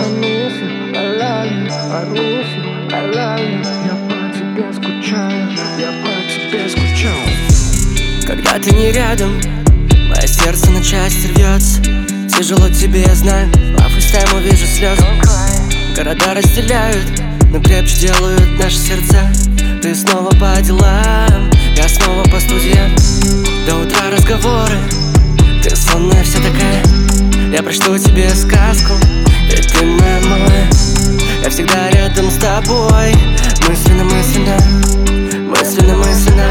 miss you, I love you, I miss you, I love you. Я по тебе скучаю, я по тебе скучаю. Когда ты не рядом, мое сердце на части рвется. Тяжело тебе, я знаю, по фейстайму вижу слезы. Города разделяют, но крепче делают наши сердца. Ты снова по делам, я снова по студиям. До утра разговоры, ты сонная вся такая. Я прочту тебе сказку, ведь ты моя малая. Я всегда рядом с тобой, мысленно, мысленно, мысленно, мысленно.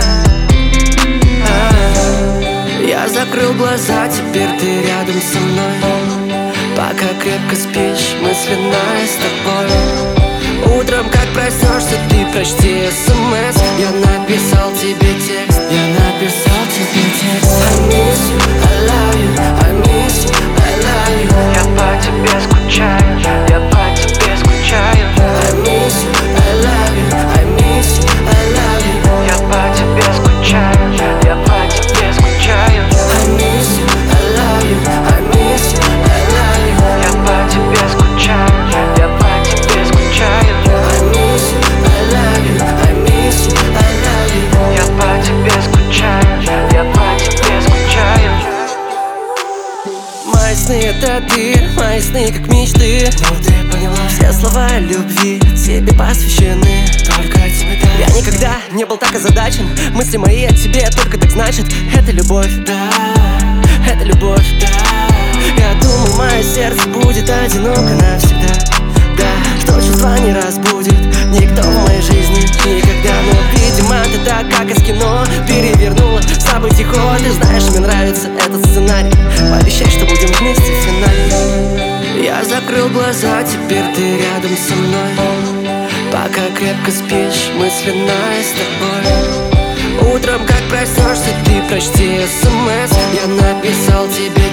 Я закрыл глаза, теперь ты рядом со мной. Пока крепко спишь, мысленно я с тобой. Утром, как проснешься, ты прочти СМС. Я написал тебе текст, я написал тебе текст. I miss you, I love you, I miss you, I love you. Я по тебе скучаю, я по тебе скучаю. I miss you, I love you, I miss you, I love you. Я по тебе скучаю, я по тебе скучаю. I miss you, I love you, I miss you, I love you. Я по тебе скучаю, я по тебе скучаю. I miss you, I love you, I miss you, I love you. Я по тебе скучаю, я по тебе скучаю. Мои сны это ты, мои сны как мечты. Ну ты поняла, все слова любви тебе посвящены. Только тебе, да. Я никогда не был так озадачен. Мысли мои о тебе только так значит. Это любовь, да, это любовь, да. Я думал, мое сердце будет одиноко навсегда. Да, что чувства не разбудит никто в моей жизни никогда. Но, видимо, ты так, как из кино, перевернула событий ход. Ты знаешь, мне нравится этот сценарий. Пообещай, что будем вместе в финале. Я закрыл глаза, теперь ты рядом со мной. Пока крепко спишь, мысленно я с тобой. Утром, как проснешься, ты прочти СМС. Я написал тебе